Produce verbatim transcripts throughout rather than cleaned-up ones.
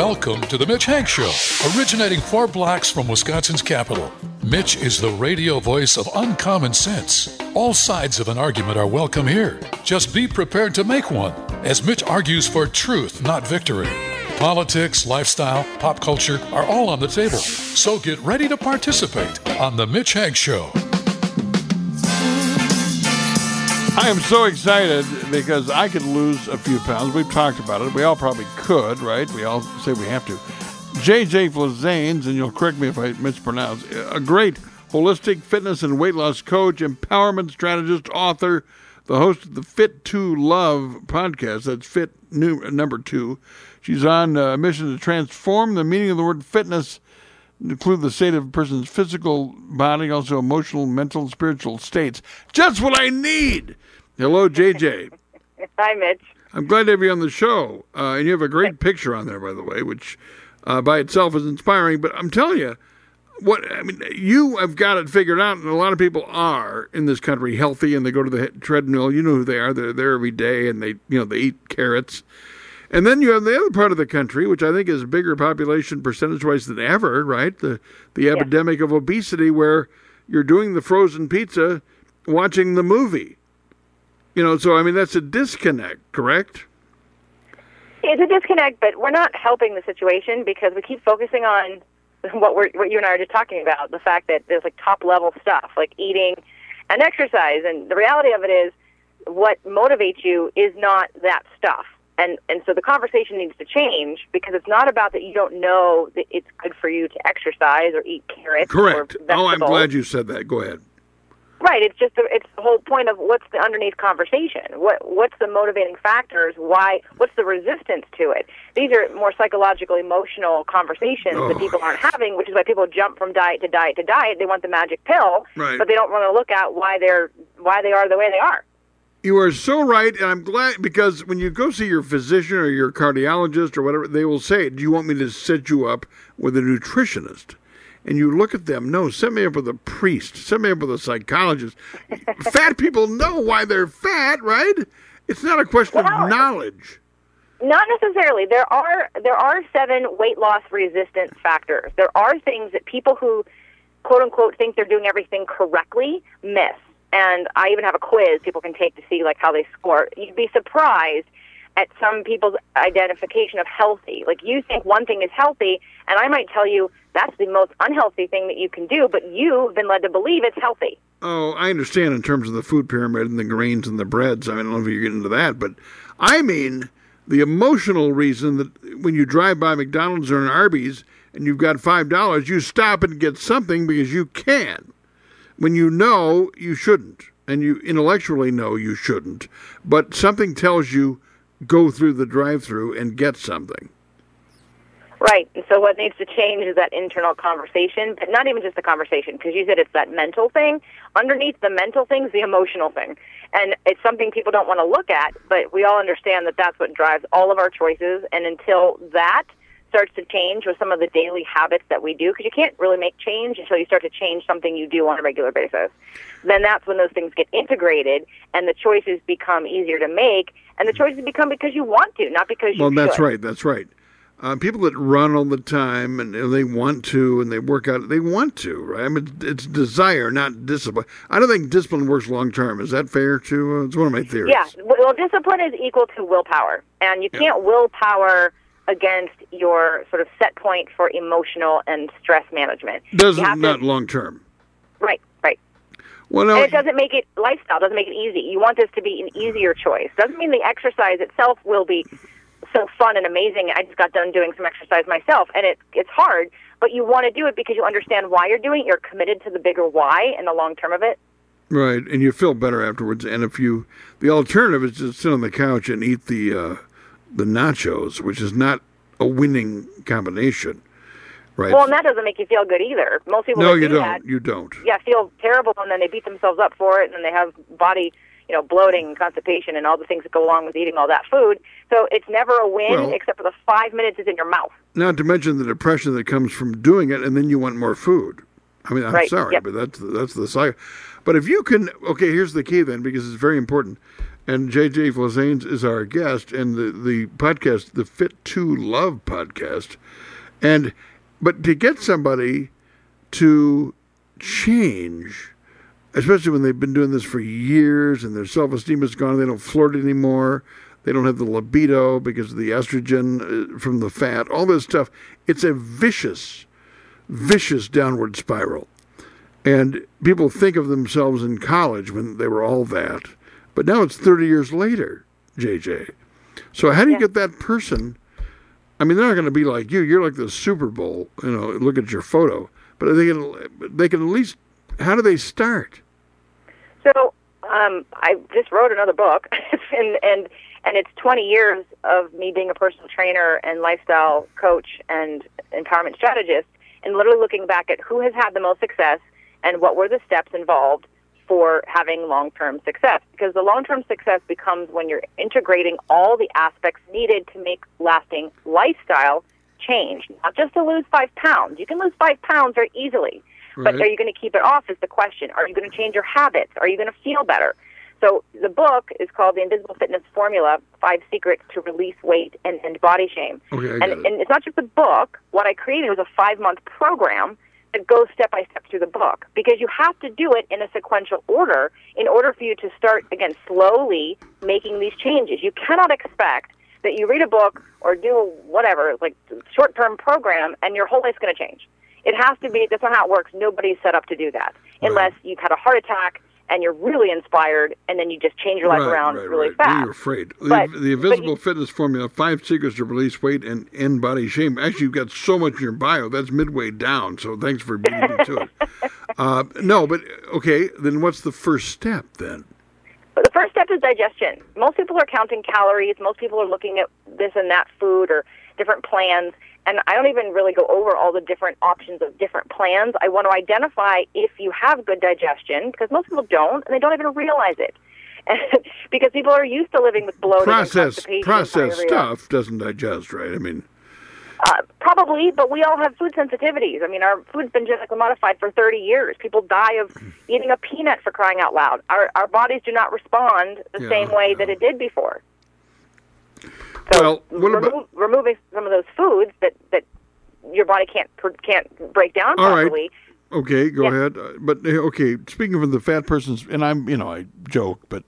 Welcome to the Mitch Hank Show, originating for blacks from Wisconsin's capital. Mitch is the radio voice of uncommon sense. All sides of an argument are welcome here. Just be prepared to make one, as Mitch argues for truth, not victory. Politics, lifestyle, pop culture are all on the table. So get ready to participate on the Mitch Hank Show. I am so excited because I could lose a few pounds. We've talked about it. We all probably could, right? We all say we have to. J J Flazanes, and you'll correct me if I mispronounce, a great holistic fitness and weight loss coach, empowerment strategist, author, the host of the Fit to Love podcast. That's Fit new, number two. She's on a mission to transform the meaning of the word fitness, include the state of a person's physical body, also emotional, mental, and spiritual states. Just what I need. Hello, J J. Hi, Mitch. I'm glad to have you on the show. Uh, and you have a great picture on there, by the way, which uh, by itself is inspiring. But I'm telling you, what I mean, you have got it figured out, and a lot of people are in this country healthy, and they go to the treadmill. You know who they are. They're there every day, and they, you know, they eat carrots. And then you have the other part of the country, which I think is a bigger population percentage-wise than ever, right? The the yeah. epidemic of obesity, where you're doing the frozen pizza, watching the movie. You know, so, I mean, that's a disconnect, correct? It's a disconnect, but we're not helping the situation because we keep focusing on what we're what you and I are just talking about, the fact that there's, like, top-level stuff, like eating and exercise. And the reality of it is what motivates you is not that stuff. And and so the conversation needs to change because it's not about that you don't know that it's good for you to exercise or eat carrots. Correct. Or vegetables. Oh, I'm glad you said that. Go ahead. Right. It's just the, it's the whole point of what's the underneath conversation. What what's the motivating factors? Why? What's the resistance to it? These are more psychological, emotional conversations oh. that people aren't having, which is why people jump from diet to diet to diet. They want the magic pill, right. but they don't want to look at why they're why they are the way they are. You are so right, and I'm glad, because when you go see your physician or your cardiologist or whatever, they will say, do you want me to set you up with a nutritionist? And you look at them, no, set me up with a priest, set me up with a psychologist. Fat people know why they're fat, right? It's not a question well, of knowledge. Not necessarily. There are there are seven weight loss resistant factors. There are things that people who, quote unquote, think they're doing everything correctly miss. And I even have a quiz people can take to see like how they score. You'd be surprised at some people's identification of healthy. Like you think one thing is healthy, and I might tell you that's the most unhealthy thing that you can do, but you've been led to believe it's healthy. Oh, I understand in terms of the food pyramid and the grains and the breads. I, mean, I don't know if you get into that, but I mean the emotional reason that when you drive by McDonald's or an Arby's and you've got five dollars, you stop and get something because you can. When you know you shouldn't, and you intellectually know you shouldn't, but something tells you go through the drive-thru and get something. Right. And so what needs to change is that internal conversation, but not even just the conversation, because you said it's that mental thing. Underneath the mental thing is the emotional thing. And it's something people don't want to look at, but we all understand that that's what drives all of our choices. And until that starts to change with some of the daily habits that we do, because you can't really make change until you start to change something you do on a regular basis. Then that's when those things get integrated and the choices become easier to make, and the choices become because you want to, not because you Well, that's should. right, that's right. Uh, people that run all the time and they want to and they work out, they want to, right? I mean, it's desire, not discipline. I don't think discipline works long term. Is that fair too? Uh, it's one of my theories. Yeah, well, discipline is equal to willpower, and you can't yeah. willpower against your sort of set point for emotional and stress management. Doesn't, not long term. Right, right. Well, no, and it doesn't make it lifestyle, doesn't make it easy. You want this to be an easier choice. Doesn't mean the exercise itself will be so fun and amazing. I just got done doing some exercise myself, and it it's hard, but you want to do it because you understand why you're doing it. You're committed to the bigger why and the long term of it. Right, and you feel better afterwards. And if you, the alternative is just sit on the couch and eat the uh, the nachos, which is not a winning combination, right? Well, and that doesn't make you feel good either. Most people no, that you do don't. That, you don't. Yeah, feel terrible, and then they beat themselves up for it, and then they have body, you know, bloating and constipation and all the things that go along with eating all that food. So it's never a win well, except for the five minutes it's in your mouth. Not to mention the depression that comes from doing it, and then you want more food. I mean, I'm right. sorry, yep. but that's that's the cycle. But if you can, okay, here's the key then, because it's very important. And J J Flizanes is our guest, and the, the podcast, the Fit to Love podcast. And but to get somebody to change, especially when they've been doing this for years and their self-esteem is gone, they don't flirt anymore, they don't have the libido because of the estrogen from the fat, all this stuff, it's a vicious, vicious downward spiral. And people think of themselves in college when they were all that, but now it's thirty years later, J J. So how do you yeah. get that person? I mean, they're not going to be like you. You're like the Super Bowl, you know, look at your photo. But they can, they can at least, how do they start? So um, I just wrote another book, and, and and it's twenty years of me being a personal trainer and lifestyle coach and empowerment strategist, and literally looking back at who has had the most success and what were the steps involved for having long-term success. Because the long-term success becomes when you're integrating all the aspects needed to make lasting lifestyle change. Not just to lose five pounds. You can lose five pounds very easily. Right. But are you going to keep it off is the question. Are you going to change your habits? Are you going to feel better? So the book is called The Invisible Fitness Formula, Five Secrets to Release Weight and End Body Shame. Okay, and, it. and it's not just a book. What I created was a five-month program that goes step by step through the book, because you have to do it in a sequential order in order for you to start, again, slowly making these changes. You cannot expect that you read a book or do whatever, like short-term program, and your whole life's going to change. It has to be, that's not how it works. Nobody's set up to do that, right. Unless you've had a heart attack and you're really inspired, and then you just change your life right, around right, really right. fast. You're afraid. But, the, the Invisible you, Fitness Formula, Five Secrets to Release Weight and End Body Shame. Actually, you've got so much in your bio. That's midway down, so thanks for beating me to it. Uh, no, but, okay, then what's the first step, then? But the first step is digestion. Most people are counting calories. Most people are looking at this and that food or different plans. And I don't even really go over all the different options of different plans. I want to identify if you have good digestion, because most people don't, and they don't even realize it. Because people are used to living with bloated Process, and processed stuff doesn't digest, right? I mean, uh, probably, but we all have food sensitivities. I mean, our food's been genetically modified for thirty years. People die of eating a peanut, for crying out loud. Our our bodies do not respond the yeah, same way yeah. that it did before. So well, what remo- about removing some of those foods that, that your body can't can't break down all properly. Right. Okay, go yeah. ahead. Uh, but okay, speaking of the fat person's, and I'm, you know, I joke, but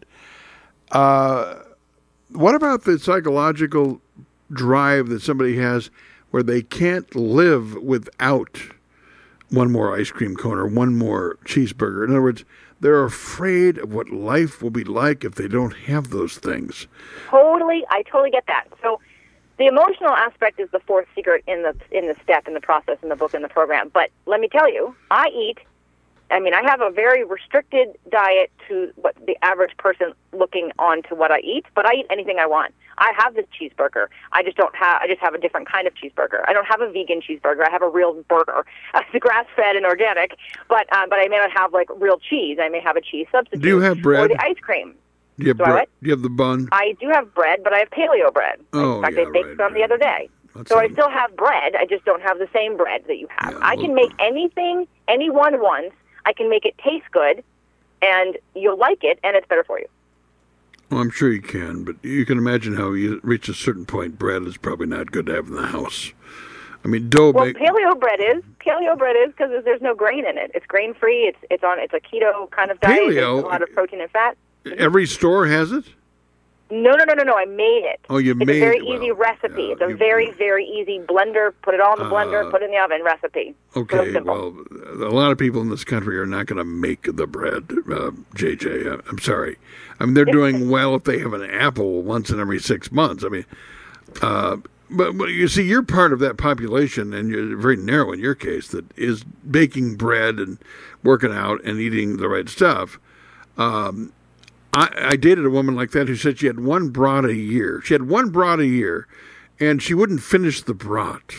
uh, what about the psychological drive that somebody has where they can't live without one more ice cream cone or one more cheeseburger? In other words, they're afraid of what life will be like if they don't have those things. Totally, I totally get that. So the emotional aspect is the fourth secret in the in the step, in the process, in the book, in the program. But let me tell you, I eat, I mean, I have a very restricted diet to what the average person looking on to what I eat, but I eat anything I want. I have this cheeseburger. I just don't have, I just have a different kind of cheeseburger. I don't have a vegan cheeseburger. I have a real burger. It's grass-fed and organic, but um, but I may not have, like, real cheese. I may have a cheese substitute. Do you have bread? Or the ice cream. Do you have do bread? I what? Do you have the bun? I do have bread, but I have paleo bread. Oh, In fact, yeah, I baked right, some right. the other day. That's so I um, still have bread. I just don't have the same bread that you have. Yeah, I well- can make anything anyone wants. I can make it taste good, and you'll like it, and it's better for you. Well, I'm sure you can, but you can imagine how you reach a certain point, bread is probably not good to have in the house. I mean, dough. Well, make, paleo bread is paleo bread is because there's no grain in it. It's grain free. It's it's on it's a keto kind of diet. Paleo? There's a lot of protein and fat. Every store has it? No, no, no, no, no. I made it. Oh, you it's made a very it. Well, easy recipe. yeah, it's a you- very, very easy blender. Put it all in the blender. Uh, Put it in the oven recipe. Okay, Real simple. well, a lot of people in this country are not going to make the bread, uh, J J. I- I'm sorry. I mean, they're doing well if they have an apple once in every six months. I mean, uh, but, but you see, you're part of that population, and you're very narrow in your case, that is baking bread and working out and eating the right stuff. Um, I, I dated a woman like that who said she had one brat a year. She had one brat a year, and she wouldn't finish the brat.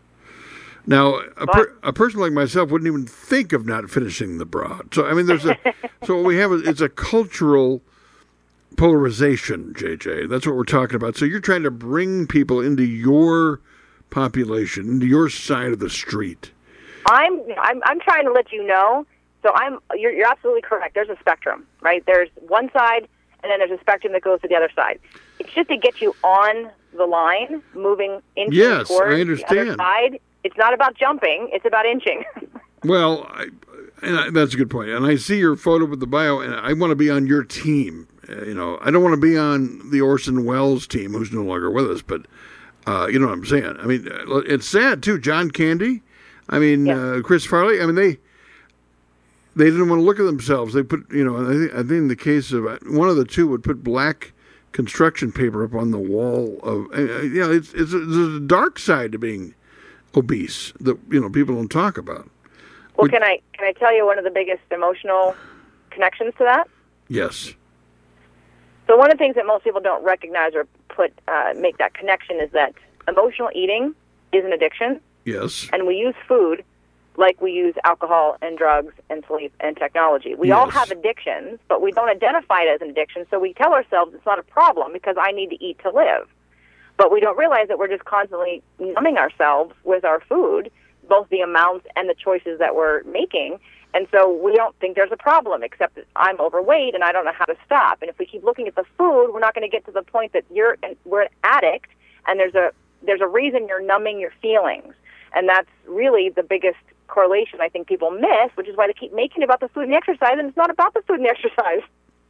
Now, a, per, a person like myself wouldn't even think of not finishing the brat. So, I mean, there's a so what we have is it's a cultural polarization, J J. That's what we're talking about. So you're trying to bring people into your population, into your side of the street. I'm I'm I'm trying to let you know. So I'm you're you're absolutely correct. There's a spectrum, right? There's one side, and then there's a spectrum that goes to the other side. It's just to get you on the line, moving inching yes, towards I understand. the other side. It's not about jumping; it's about inching. Well, I, and I, that's a good point. And I see your photo with the bio, and I want to be on your team. Uh, you know, I don't want to be on the Orson Welles team, who's no longer with us, but uh, you know what I'm saying. I mean, it's sad too. John Candy, I mean, yeah. uh, Chris Farley. I mean, they they didn't want to look at themselves. They put, you know, I think, I think in the case of one of the two would put black construction paper up on the wall of, uh, you know, it's it's a, there's a dark side to being obese that, you know, people don't talk about. Well, Would, can I can I tell you one of the biggest emotional connections to that? Yes. So one of the things that most people don't recognize or put uh, make that connection is that emotional eating is an addiction. Yes. And we use food like we use alcohol and drugs and sleep and technology. We yes. all have addictions, but we don't identify it as an addiction, so we tell ourselves it's not a problem because I need to eat to live. But we don't realize that we're just constantly numbing ourselves with our food, both the amounts and the choices that we're making. And so we don't think there's a problem, except that I'm overweight and I don't know how to stop. And if we keep looking at the food, we're not going to get to the point that you're we're an addict, and there's a there's a reason you're numbing your feelings. And that's really the biggest correlation I think people miss, which is why they keep making it about the food and the exercise, and it's not about the food and the exercise.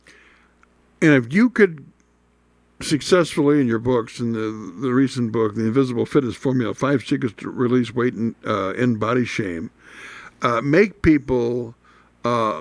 And if you could successfully in your books, in the the recent book, The Invisible Fitness Formula, Five Secrets to Release Weight and uh, End Body Shame, uh, make people uh,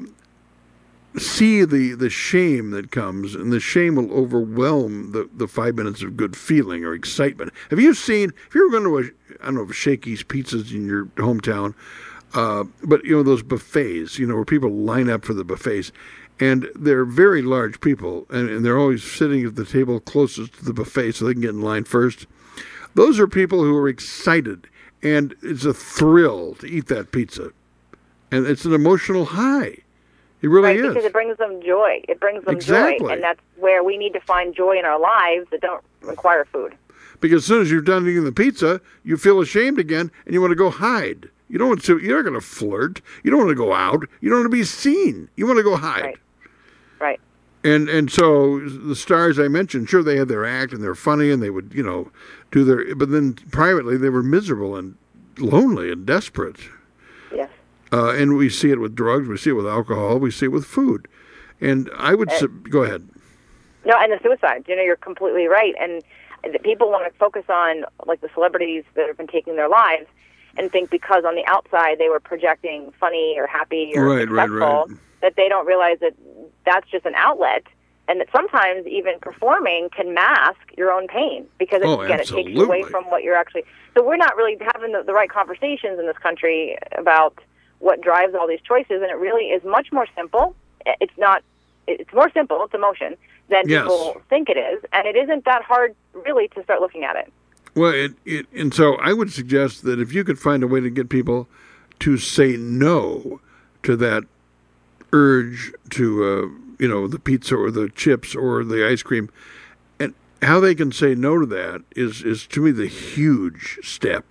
see the, the shame that comes, and the shame will overwhelm the, the five minutes of good feeling or excitement. Have you seen, if you're going to, a, I don't know, if Shakey's Pizzas in your hometown, uh, but, you know, those buffets, you know, where people line up for the buffets, and they're very large people, and, and they're always sitting at the table closest to the buffet so they can get in line first. Those are people who are excited, and it's a thrill to eat that pizza. And it's an emotional high. It really right, is. Because it brings them joy. It brings them exactly. joy, and that's where we need to find joy in our lives that don't require food. Because as soon as you're done eating the pizza, you feel ashamed again, and you want to go hide. You don't want to. You're not going to flirt. You don't want to go out. You don't want to be seen. You want to go hide. Right. Right. And and so the stars I mentioned, sure, they had their act and they're funny and they would, you know, do their. But then privately, they were miserable and lonely and desperate. Yes. Uh, and we see it with drugs, we see it with alcohol, we see it with food. And I would uh, su- go ahead. No, and the suicide. You know, you're completely right. And the people want to focus on like the celebrities that have been taking their lives, and think because on the outside they were projecting funny or happy or right, successful, right, right. that they don't realize that that's just an outlet, and that sometimes even performing can mask your own pain because it, oh, again, it takes you away from what you're actually. So we're not really having the, the right conversations in this country about what drives all these choices, and it really is much more simple. It's not. It's more simple. It's emotion than yes. people think it is, and it isn't that hard really to start looking at it. Well, it, it, and so I would suggest that if you could find a way to get people to say no to that urge to, uh, you know, the pizza or the chips or the ice cream, and how they can say no to that is, is to me, the huge step.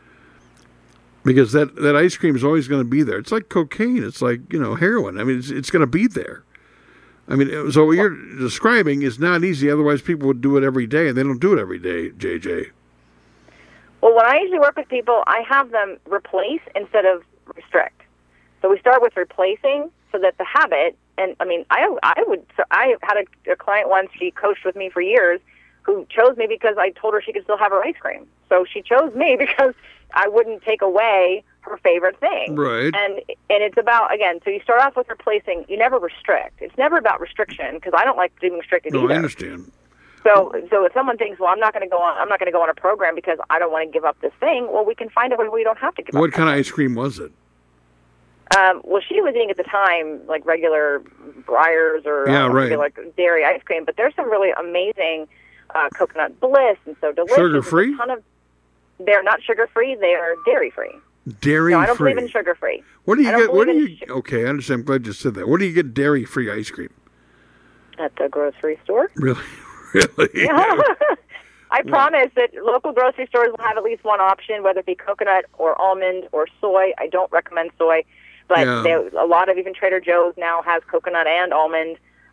Because that, that ice cream is always going to be there. It's like cocaine. It's like, you know, heroin. I mean, it's, it's going to be there. I mean, so what you're describing is not easy. Otherwise, people would do it every day, and they don't do it every day, J J. Well, when I usually work with people, I have them replace instead of restrict. So we start with replacing so that the habit, and I mean, I I would, so I had a, a client once, she coached with me for years, who chose me because I told her she could still have her ice cream. So she chose me because I wouldn't take away her favorite thing. Right. And and it's about, again, so you start off with replacing, you never restrict. It's never about restriction, because I don't like being restricted no, either. I understand. So, so if someone thinks, well, I'm not going to go on, I'm not going to go on a program because I don't want to give up this thing. Well, we can find a way where you don't have to give what up. What kind of ice cream was it? Um, well, she was eating at the time like regular Breyers or yeah, uh, right. like dairy ice cream, but there's some really amazing uh, coconut bliss and so delicious. Sugar free? Of, they're not sugar free. They are dairy free. Dairy free. No, I don't free. believe in sugar free. What do you get? What do you? Sh- okay, I understand. I'm glad you said that. Where do you get dairy free ice cream? At the grocery store. Really. Really? Yeah. I promise that local grocery stores will have at least one option, whether it be coconut or almond or soy. I don't recommend soy, but yeah. they, a lot of even Trader Joe's now has coconut and almond.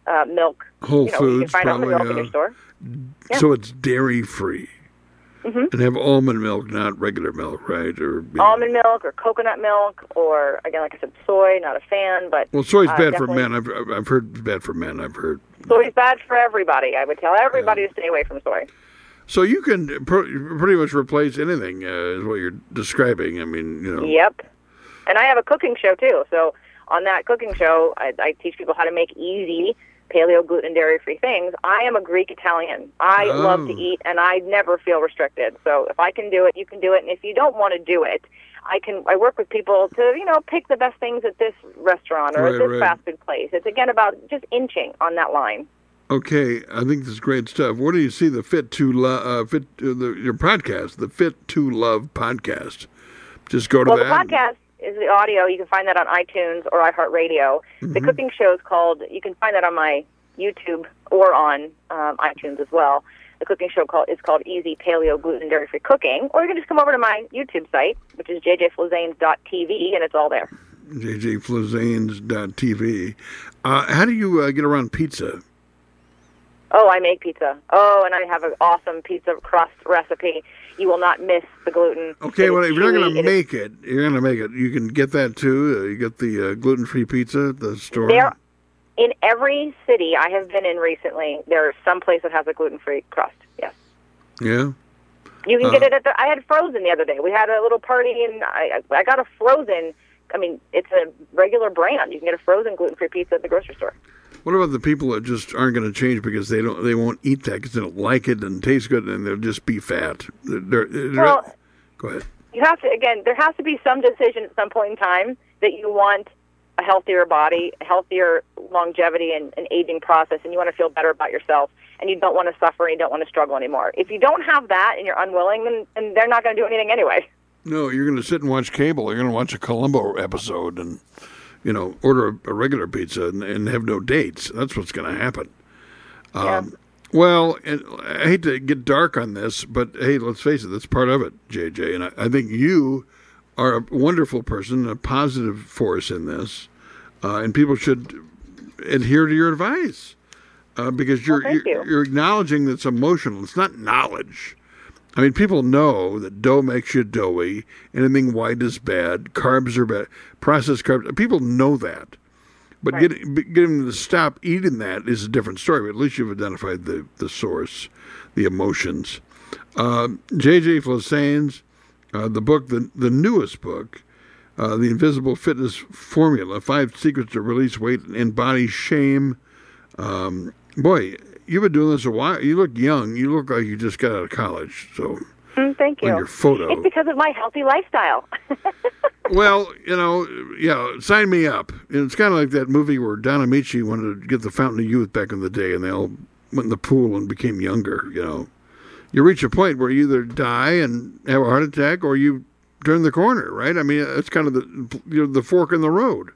uh, milk. Whole you know, Foods, you can find probably. almond milk in Uh, your store. Yeah. So it's dairy free. Mm-hmm. And have almond milk, not regular milk, right? Or you know. Almond milk or coconut milk, or again, like I said, soy. Not a fan, but Well, soy's uh, bad for definitely- men. I've I've heard it's bad for men. I've heard. Soy's bad for everybody. I would tell everybody to stay away from soy. So you can pr- pretty much replace anything, uh, is what you're describing. I mean, you know. Yep. And I have a cooking show too. So on that cooking show, I, I teach people how to make easy paleo, gluten, dairy-free things. I am a Greek Italian. I Oh. love to eat, and I never feel restricted. So if I can do it, you can do it. And if you don't want to do it, I can. I work with people to, you know, pick the best things at this restaurant or Right, at this right. fast food place. It's again about just inching on that line. Okay, I think this is great stuff. Where do you see the Fit to Love, uh, Fit uh, the, your podcast, the Fit to Love podcast? Just go to Well, that. the podcast is the audio. You can find that on iTunes or iHeartRadio. Mm-hmm. The cooking show is called, you can find that on my YouTube or on um, iTunes as well. The cooking show called, is called Easy Paleo Gluten Dairy Free Cooking. Or you can just come over to my YouTube site, which is j j flazanes dot t v, and it's all there. j j flazanes dot t v. Uh, how do you uh, get around pizza? Oh, I make pizza. Oh, and I have an awesome pizza crust recipe. You will not miss the gluten. Okay, It well, is if you're not chewy. going to It is- make it, you're going to make it. You can get that too. Uh, you get the uh, gluten-free pizza at the store. There, in every city I have been in recently, there's some place that has a gluten-free crust. Yes, Yeah. you can Uh, get it at the. I had frozen the other day. We had a little party, and I I got a frozen. I mean, it's a regular brand. You can get a frozen gluten-free pizza at the grocery store. What about the people that just aren't going to change because they don't, they won't eat that because they don't like it and taste good, and they'll just be fat? They're, they're, Well, go ahead. you have to again. There has to be some decision at some point in time that you want a healthier body, a healthier longevity and, and aging process, and you want to feel better about yourself, and you don't want to suffer and you don't want to struggle anymore. If you don't have that and you're unwilling, then, then they're not going to do anything anyway. No, you're going to sit and watch cable. You're going to watch a Columbo episode and, you know, order a, a regular pizza and, and have no dates. That's what's going to happen. Yeah. Um, well, and I hate to get dark on this, but hey, let's face it, that's part of it, J J. And I, I think you are a wonderful person, a positive force in this, uh, and people should adhere to your advice uh, because you're, Well, thank you're you. you're acknowledging that it's emotional. It's not knowledge. I mean, people know that dough makes you doughy. Anything white is bad. Carbs are bad. Processed carbs. People know that. But Right. getting, getting them to stop eating that is a different story. But at least you've identified the, the source, the emotions. Uh, J J Flazanes, uh, the book, the, the newest book, uh, The Invisible Fitness Formula, Five Secrets to Release Weight and Body Shame. Um, boy, you've been doing this a while. You look young. You look like you just got out of college. So Mm, thank you. on your photo. It's because of my healthy lifestyle. Well, you know, yeah, sign me up. And it's kind of like that movie where Don Amici wanted to get the Fountain of Youth back in the day, and they all went in the pool and became younger, you know. You reach a point where you either die and have a heart attack or you turn the corner, right? I mean, it's kind of the you know, the fork in the road.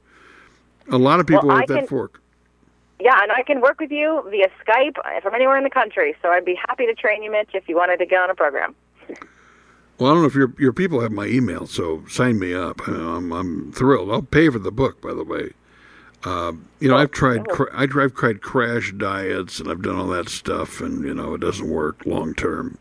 A lot of people Well, are I at that can- fork. Yeah, and I can work with you via Skype from anywhere in the country. So I'd be happy to train you, Mitch, if you wanted to get on a program. Well, I don't know if your your people have my email, so sign me up. I'm I'm thrilled. I'll pay for the book, by the way. Uh, you know, I've tried cra- I've tried crash diets and I've done all that stuff, and you know, it doesn't work long term.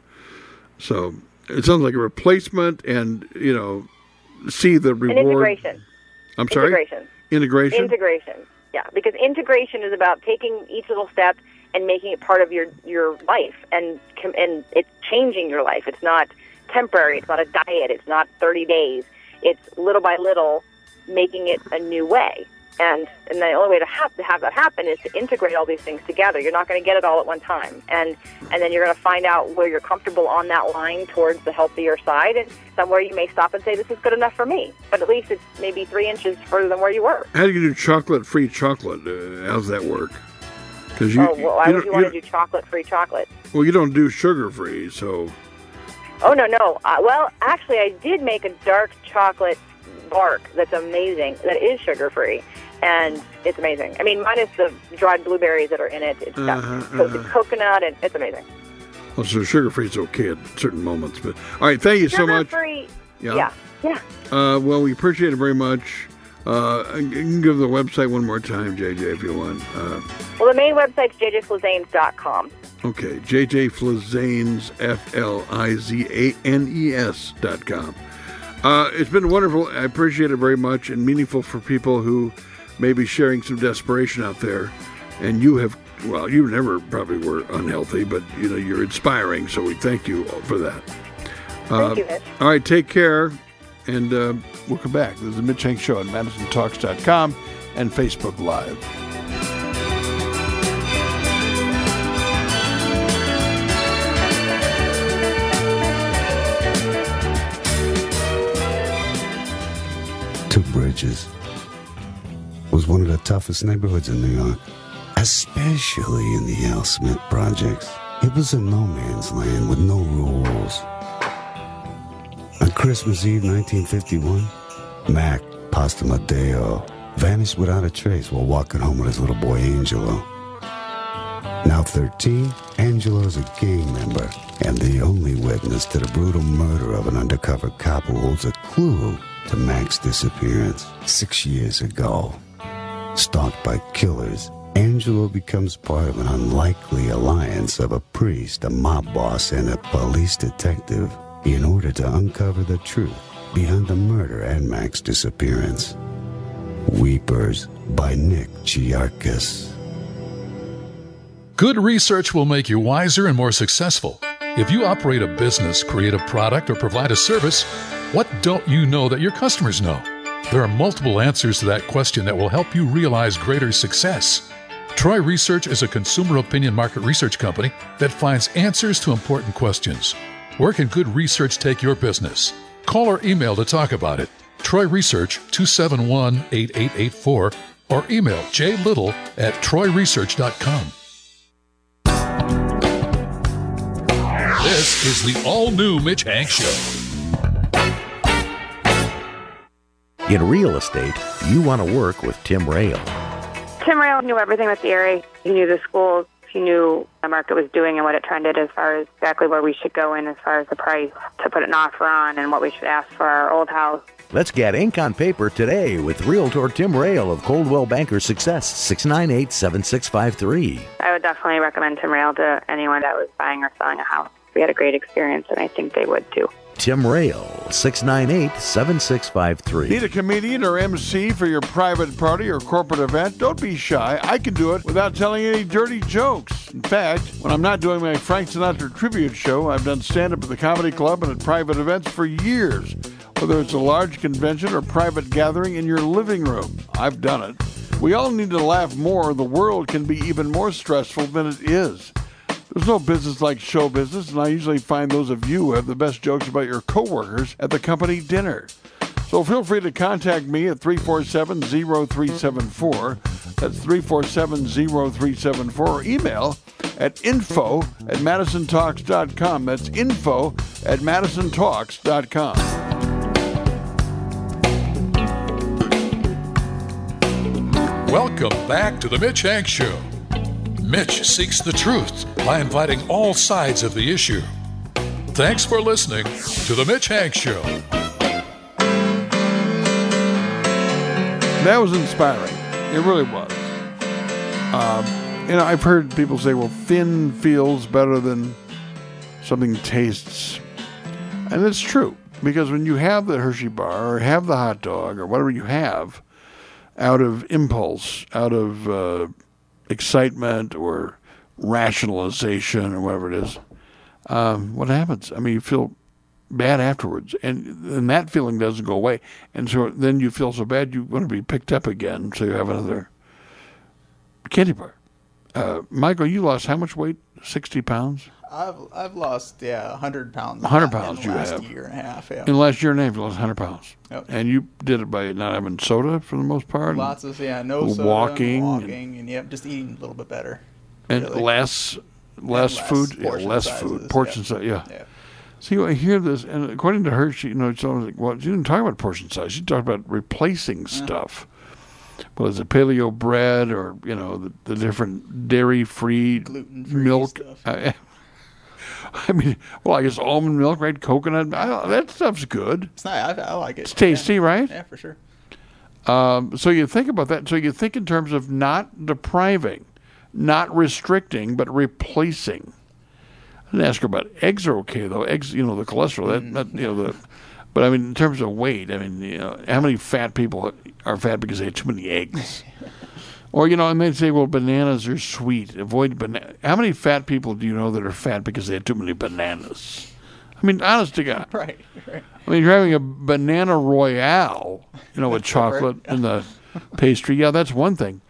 So it sounds like a replacement, and you know, see the reward. An integration. I'm sorry. Integration. Integration. Integration. Yeah, because integration is about taking each little step and making it part of your your life, and com- and it's changing your life. It's not temporary. It's not a diet. It's not thirty days. It's little by little making it a new way. And and the only way to have to have that happen is to integrate all these things together. You're not going to get it all at one time, and and then you're going to find out where you're comfortable on that line towards the healthier side, and somewhere you may stop and say, "This is good enough for me." But at least it's maybe three inches further than where you were. How do you do chocolate-free chocolate? Uh, how's that work? Because you, Oh, well, why you would don't- you want to you- do chocolate-free chocolate? well, you don't do sugar-free, so Oh, no, no. Uh, well, actually, I did make a dark chocolate bark that's amazing, that is sugar-free, and it's amazing. I mean, minus the dried blueberries that are in it. It's got Uh-huh, toasted uh-huh. coconut, and it's amazing. well, so sugar-free is okay at certain moments. But all right, thank you so much. Sugar-free, Yeah. yeah, yeah. Uh, well, we appreciate it very much. Uh, you can give the website one more time, J J, if you want. Uh, well, the main website's j j flizanes dot com. Okay, J J Flizanes, F L I Z A N E S dot com. Uh, it's been wonderful. I appreciate it very much, and meaningful for people who may be sharing some desperation out there. And you have, well, you never probably were unhealthy, but, you know, you're inspiring, so we thank you for that. Uh, thank you, Mitch. All right, take care, and uh, we'll come back. This is the Mitch Hank Show at Madison Talks dot com and Facebook Live. Two Bridges was one of the toughest neighborhoods in New York, especially in the Al Smith projects. It was a no man's land with no rules. On Christmas Eve nineteen fifty-one, Mac Postamadeo vanished without a trace while walking home with his little boy Angelo. Now thirteen, Angelo is a gang member and the only witness to the brutal murder of an undercover cop who holds a clue to Mac's disappearance. Six years ago, stalked by killers, Angelo becomes part of an unlikely alliance of a priest, a mob boss, and a police detective in order to uncover the truth behind the murder and Mac's disappearance. Weepers by Nick Chiarkis. Good research will make you wiser and more successful. If you operate a business, create a product, or provide a service, what don't you know that your customers know? There are multiple answers to that question that will help you realize greater success. Troy Research is a consumer opinion market research company that finds answers to important questions. Where can good research take your business? Call or email to talk about it. Troy Research, two seven one, eight eight eight four, or email jlittle at troy research dot com. This is the all-new Mitch Hank Show. In real estate, you want to work with Tim Rail. Tim Rail knew everything with the area. He knew the schools. He knew the market was doing and what it trended as far as exactly where we should go in as far as the price to put an offer on and what we should ask for our old house. Let's get ink on paper today with Realtor Tim Rail of Coldwell Banker Success, six nine eight, seven six five three. I would definitely recommend Tim Rail to anyone that was buying or selling a house. We had a great experience, and I think they would too. Tim Rail, six nine eight, seven six five three. Need a comedian or M C for your private party or corporate event? Don't be shy. I can do it without telling any dirty jokes. In fact, when I'm not doing my Frank Sinatra tribute show, I've done stand-up at the comedy club and at private events for years. Whether it's a large convention or private gathering in your living room, I've done it. We all need to laugh more. The world can be even more stressful than it is. There's no business like show business, and I usually find those of you who have the best jokes about your coworkers at the company dinner. So feel free to contact me at three four seven, zero three seven four. That's three four seven, zero three seven four. Or email at info at madison talks dot com. That's info at madison talks dot com. Welcome back to the Mitch Hank Show. Mitch seeks the truth by inviting all sides of the issue. Thanks for listening to the Mitch Hank Show. That was inspiring. It really was. Um, you know, I've heard people say, well, thin feels better than something tastes. And it's true, because when you have the Hershey bar or have the hot dog or whatever you have out of impulse, out of uh, excitement or rationalization or whatever it is, um, what happens? I mean, you feel bad afterwards, and and that feeling doesn't go away, and so then you feel so bad you want to be picked up again, so you have another candy bar. Uh, Michael, you lost how much weight? sixty pounds? I've I've lost yeah one hundred pounds. one hundred pounds in the you last have. year and a half. Yeah. In the last year and a half, you lost one hundred pounds. Yep. And you did it by not having soda for the most part? Lots of yeah, no soda, walking, walking, and, and yep, just eating a little bit better. And really. less, less, less food, yeah, portion less sizes, food, portion yeah. size, yeah. Yeah. See, I hear this, and according to her, she, you know, it's always like, well, she didn't talk about portion size. She talked about replacing stuff. Well, is it paleo bread or, you know, the, the different dairy-free Gluten-free milk? stuff. I, I mean, well, I guess almond milk, right? Coconut, I, that stuff's good. It's not. I, I like it. It's tasty, yeah. right? Yeah, for sure. Um, so you think about that. So you think in terms of not depriving, not restricting, but replacing. I didn't ask her about eggs are okay though. Eggs, you know, the cholesterol. That, that you know the. But I mean, in terms of weight, I mean, you know, how many fat people are fat because they had too many eggs? Or, you know, and they'd say, well, bananas are sweet. Avoid banana. How many fat people do you know that are fat because they had too many bananas? I mean, honest to God. Right, right. I mean, you're having a banana royale, you know, with chocolate and the pastry. Yeah, that's one thing.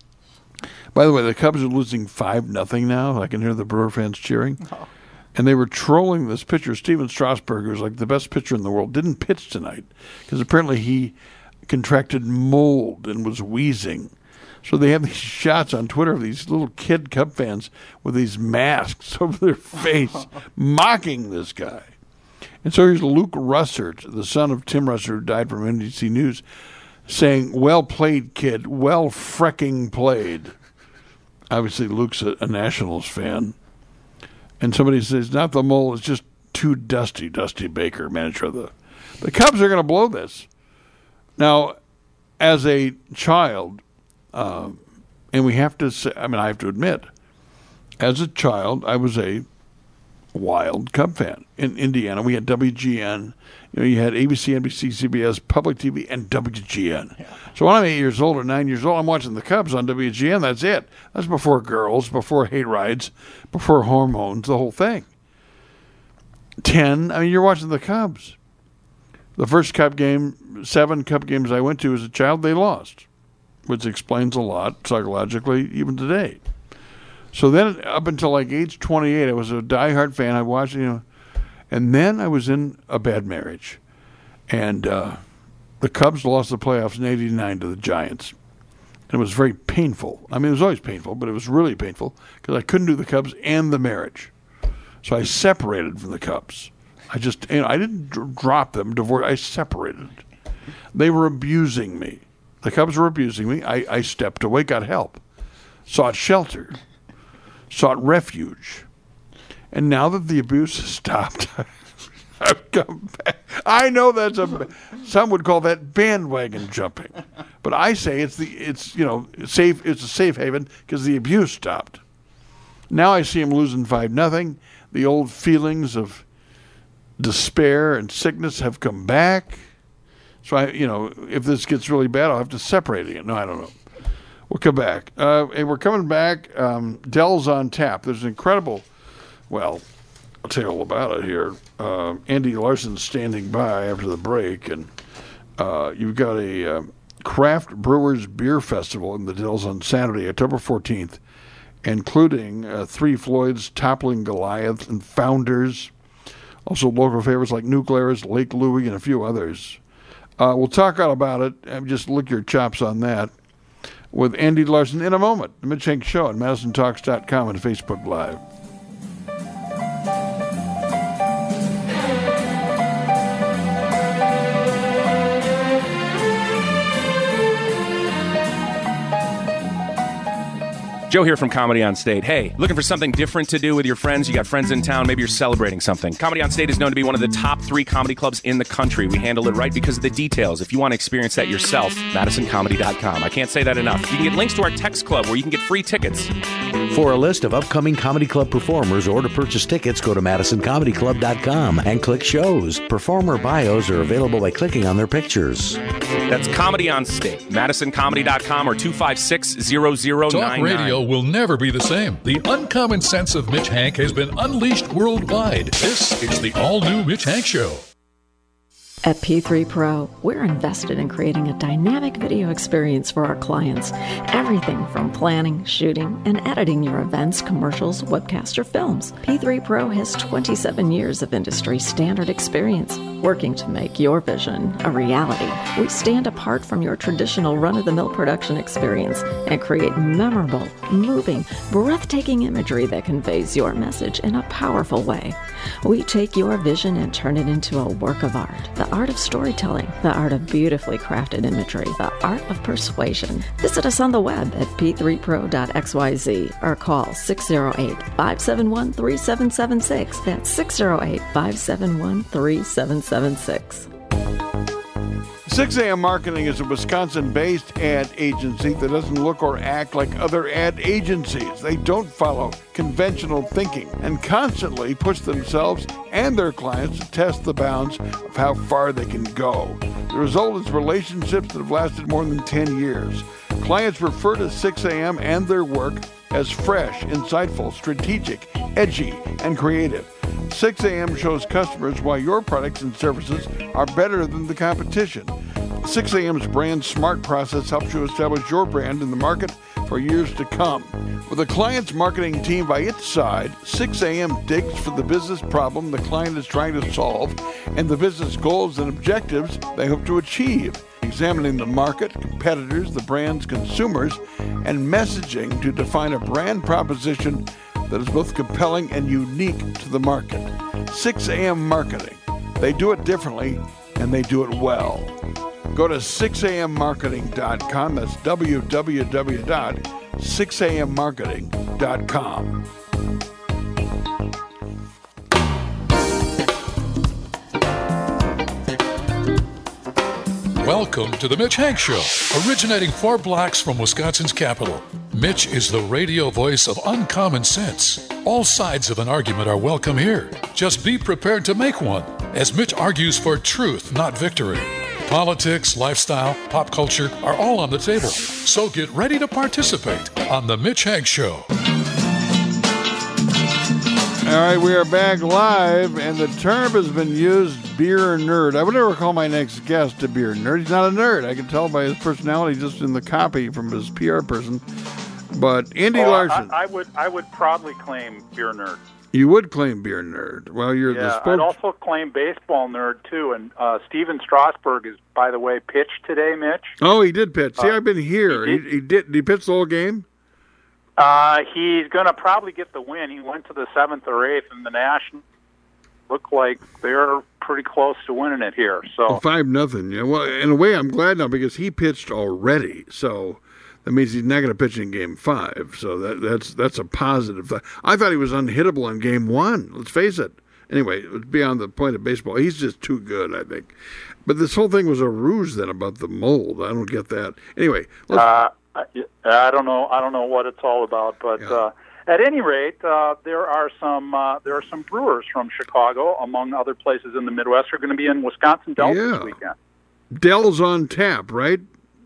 By the way, the Cubs are losing five nothing now. I can hear the Brewer fans cheering. Oh. And they were trolling this pitcher, Steven Strasburg, who's like the best pitcher in the world, didn't pitch tonight because apparently he contracted mold and was wheezing. So they have these shots on Twitter of these little kid Cub fans with these masks over their face, mocking this guy. And so here's Luke Russert, the son of Tim Russert, who died from N B C News, saying, well played, kid, well frecking played. Obviously, Luke's a, a Nationals fan. And somebody says, not the mole, it's just too dusty, Dusty Baker, manager of the... The Cubs are going to blow this. Now, as a child, um, and we have to say, I mean, I have to admit, as a child, I was a wild Cub fan. In Indiana, we had W G N. You know, you had A B C, N B C, C B S, Public T V, and W G N. Yeah. So when I'm eight years old or nine years old, I'm watching the Cubs on W G N. That's it. That's before girls, before hate rides, before hormones, the whole thing. Ten, I mean, you're watching the Cubs. The first Cub game, seven Cub games I went to as a child, they lost, which explains a lot psychologically even today. So then up until like age twenty-eight, I was a diehard fan. I watched, you know, and then I was in a bad marriage. And uh, the Cubs lost the playoffs in eighty-nine to the Giants. And it was very painful. I mean, it was always painful, but it was really painful because I couldn't do the Cubs and the marriage. So I separated from the Cubs. I just, you know, I didn't d- drop them, divorce. I separated. They were abusing me. The Cubs were abusing me. I, I stepped away, got help, sought shelter, sought refuge. And now that the abuse has stopped, I've come back. I know that's a, some would call that bandwagon jumping, but I say it's the, it's, you know, safe, it's a safe haven because the abuse stopped. Now I see him losing five nothing. The old feelings of despair and sickness have come back. So I, you know, if this gets really bad, I'll have to separate again. No, I don't know. We'll come back. Uh, and we're coming back. Um, Dell's on tap. There's an incredible, well, I'll tell you all about it here. Uh, Andy Larson's standing by after the break, and uh, you've got a uh, Craft Brewers Beer Festival in the Dells on Saturday, October fourteenth, including uh, Three Floyds, Toppling Goliath, and Founders. Also local favorites like Nuclears, Lake Louie, and a few others. Uh, we'll talk all about it and just lick your chops on that with Andy Larson in a moment. The Mitch Hank Show at Madison Talks dot com and Facebook Live. Joe here from Comedy on State. Hey, looking for something different to do with your friends? You got friends in town, maybe you're celebrating something. Comedy on State is known to be one of the top three comedy clubs in the country. We handle it right because of the details. If you want to experience that yourself, Madison Comedy dot com. I can't say that enough. You can get links to our text club where you can get free tickets. For a list of upcoming comedy club performers or to purchase tickets, go to Madison Comedy Club dot com and click shows. Performer bios are available by clicking on their pictures. That's Comedy on State, Madison Comedy dot com or two five six, zero zero nine nine. Talk radio will never be the same. The uncommon sense of Mitch Hank has been unleashed worldwide. This is the all-new Mitch Hank Show. At P three Pro, we're invested in creating a dynamic video experience for our clients. Everything from planning, shooting, and editing your events, commercials, webcasts, or films. P three Pro has twenty-seven years of industry standard experience, working to make your vision a reality. We stand apart from your traditional run-of-the-mill production experience and create memorable, moving, breathtaking imagery that conveys your message in a powerful way. We take your vision and turn it into a work of art. The art of storytelling, the art of beautifully crafted imagery, the art of persuasion. Visit us on the web at p three pro dot x y z or call six oh eight, five seven one, three seven seven six. That's six oh eight, five seven one, three seven seven six. six a.m. Marketing is a Wisconsin-based ad agency that doesn't look or act like other ad agencies. They don't follow conventional thinking and constantly push themselves and their clients to test the bounds of how far they can go. The result is relationships that have lasted more than ten years. Clients refer to six a.m. and their work as fresh, insightful, strategic, edgy, and creative. six a.m. shows customers why your products and services are better than the competition. six a.m.'s brand smart process helps you establish your brand in the market for years to come. With a client's marketing team by its side, six a.m. digs for the business problem the client is trying to solve and the business goals and objectives they hope to achieve, examining the market, competitors, the brand's consumers, and messaging to define a brand proposition that is both compelling and unique to the market. six a.m. Marketing. They do it differently, and they do it well. Go to six a m marketing dot com. That's w w w dot six a m marketing dot com. Welcome to the Mitch Hank Show, originating four blocks from Wisconsin's capital. Mitch is the radio voice of uncommon sense. All sides of an argument are welcome here. Just be prepared to make one, as Mitch argues for truth, not victory. Politics, lifestyle, pop culture are all on the table. So get ready to participate on the Mitch Hank Show. All right, we are back live, and the term has been used, beer nerd. I would never call my next guest a beer nerd. He's not a nerd. I can tell by his personality just in the copy from his P R person. But Andy oh, Larson. I, I would I would proudly claim beer nerd. You would claim beer nerd. Well, you're yeah, the spokes... I'd also claim baseball nerd, too. And uh, Steven Strasburg is, by the way, pitched today, Mitch. Oh, he did pitch. See, uh, I've been here. He He, did, he did. Did he pitch the whole game? Uh, he's going to probably get the win. He went to the seventh or eighth, and the Nationals look like they're pretty close to winning it here. So oh, five nothing. Yeah. Well, in a way, I'm glad now because he pitched already. So that means he's not going to pitch in Game Five. So that that's that's a positive. I thought he was unhittable in Game One. Let's face it. Anyway, it was beyond the point of baseball. He's just too good, I think. But this whole thing was a ruse then about the mold. I don't get that. Anyway, let's. Uh, I, I don't know. I don't know what it's all about, but Yeah. uh, at any rate, uh, there are some uh, there are some brewers from Chicago, among other places in the Midwest, who are going to be in Wisconsin Dells Yeah. this weekend. Dell's on tap, right?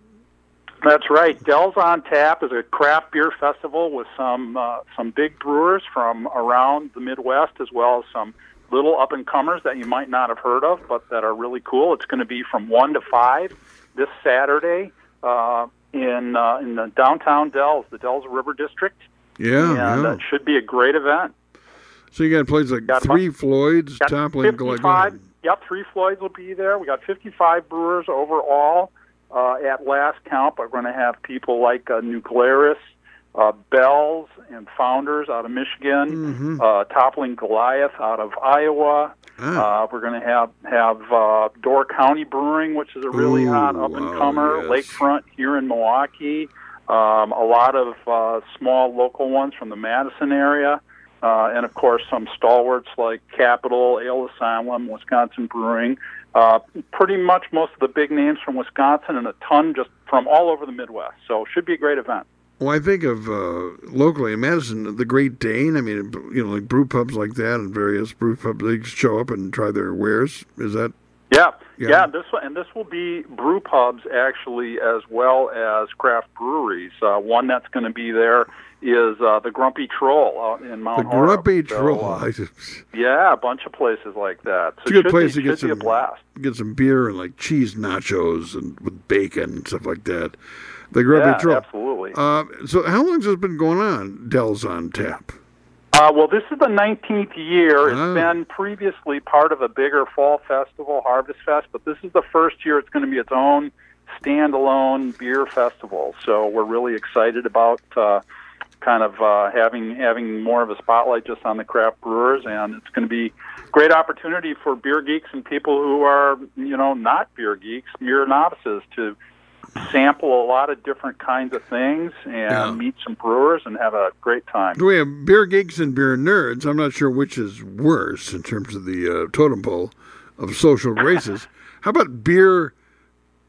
That's right. Dell's on Tap is a craft beer festival with some uh, some big brewers from around the Midwest, as well as some little up and comers that you might not have heard of, but that are really cool. It's going to be from one to five this Saturday. Uh, in uh, in the downtown Dells, the Dells River District. Yeah, and yeah. it should be a great event. So you got places like Got Three about- Floyds, Got Toppling, fifty-five. Yep, Three Floyds will be there. We got fifty-five brewers overall uh, at last count. But we're going to have people like uh, Nuclearis, uh, Bells, and Founders out of Michigan. Mm-hmm. Uh, Toppling Goliath out of Iowa. Ah. Uh, we're going to have have uh, Door County Brewing, which is a really Ooh, hot up and comer. wow, yes. Lakefront here in Milwaukee. Um, a lot of uh, small local ones from the Madison area, uh, and of course some stalwarts like Capital, Ale Asylum, Wisconsin Brewing. Uh, pretty much most of the big names from Wisconsin, and a ton just from all over the Midwest. So should be a great event. Well, I think of uh, locally in Madison, the Great Dane. I mean, you know, like brew pubs like that, and various brew pubs. They show up and try their wares. Is that? Yeah, Yeah. yeah. This one, and this will be brew pubs actually, as well as craft breweries. Uh, one that's going to be there is uh, the Grumpy Troll out in Mount The Horeb. Grumpy So, Troll. uh, I just- yeah, a bunch of places like that. So It's a good should place be, to get should some be a blast. get some beer and like cheese nachos and with bacon and stuff like that. The Grumpy Yeah, Troll. absolutely. Uh, so how long has this been going on? Dell's on Tap. Uh, well, this is the nineteenth year. It's Oh. been previously part of a bigger fall festival, Harvest Fest, but this is the first year it's going to be its own standalone beer festival. So we're really excited about uh, kind of uh, having having more of a spotlight just on the craft brewers, and it's going to be a great opportunity for beer geeks and people who are, you know, not beer geeks, beer novices, to sample a lot of different kinds of things and Yeah. meet some brewers and have a great time. We have beer geeks and beer nerds. I'm not sure which is worse in terms of the uh, totem pole of social races. How about beer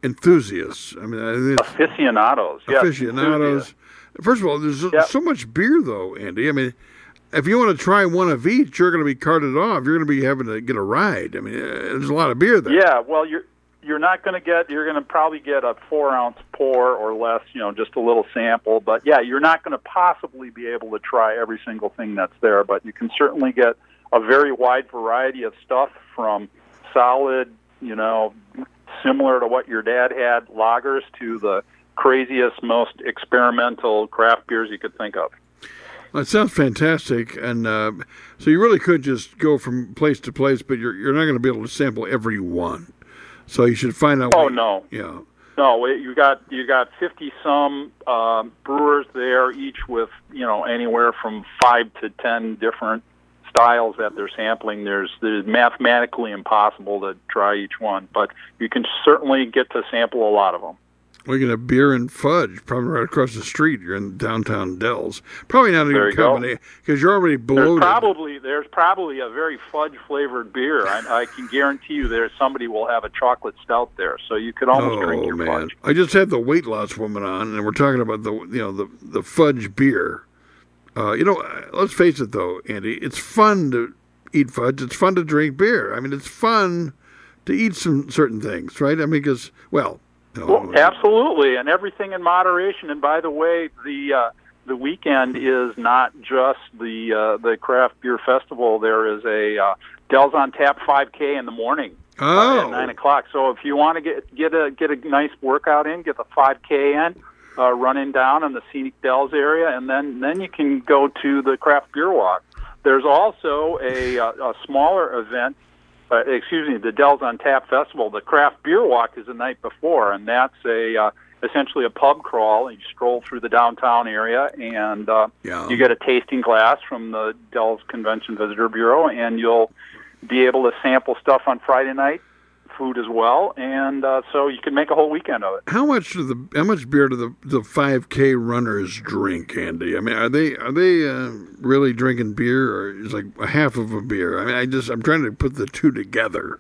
enthusiasts. I mean, it's aficionados. Yes, aficionados. enthusiasts. First of all, there's Yep. so much beer, though, Andy. I mean, if you want to try one of each, you're going to be carted off. You're going to be having to get a ride. I mean, uh, there's a lot of beer there. Yeah, well, you're you're not going to get. You're going to probably get a four ounce pour or less. You know, just a little sample. But yeah, you're not going to possibly be able to try every single thing that's there. But you can certainly get a very wide variety of stuff from solid, you know, similar to what your dad had, lagers, to the craziest, most experimental craft beers you could think of. That sounds fantastic, and uh, so you really could just go from place to place, but you're you're not going to be able to sample every one. So you should find out. Oh what, no, yeah, no. You got you got fifty some uh, brewers there, each with you know anywhere from five to ten different styles that they're sampling. There's there's mathematically impossible to try each one, but you can certainly get to sample a lot of them. We can have beer and fudge, probably right across the street. You're in downtown Dells. Probably not a There good you go. company because you're already There's bloated. probably there's probably a very fudge flavored beer. I, I can guarantee you, there's somebody will have a chocolate stout there, so you could almost oh drink your man! fudge. I just had the weight loss woman on, and we're talking about the you know the the fudge beer. Uh, you know, let's face it though, Andy. It's fun to eat fudge. It's fun to drink beer. I mean, it's fun to eat some certain things, right? I mean, because well. No, Well, absolutely, and everything in moderation. And by the way, the uh, the weekend is not just the uh, the craft beer festival. There is a uh, Dells on Tap five K in the morning oh. uh, at nine o'clock. So if you want to get get a get a nice workout in, get the five K in, uh, running down in the scenic Dells area, and then then you can go to the craft beer walk. There's also a, a, a smaller event. Uh, excuse me, the Dells on Tap Festival. The Craft Beer Walk is the night before, and that's a uh, essentially a pub crawl. You stroll through the downtown area, and uh, yeah. you get a tasting glass from the Dells Convention Visitor Bureau, and you'll be able to sample stuff on Friday night, food as well, and uh, so you can make a whole weekend of it. How much do the how much beer do the the five K runners drink, Andy? I mean, are they are they uh, really drinking beer, or is like a half of a beer? I mean, I just I'm trying to put the two together.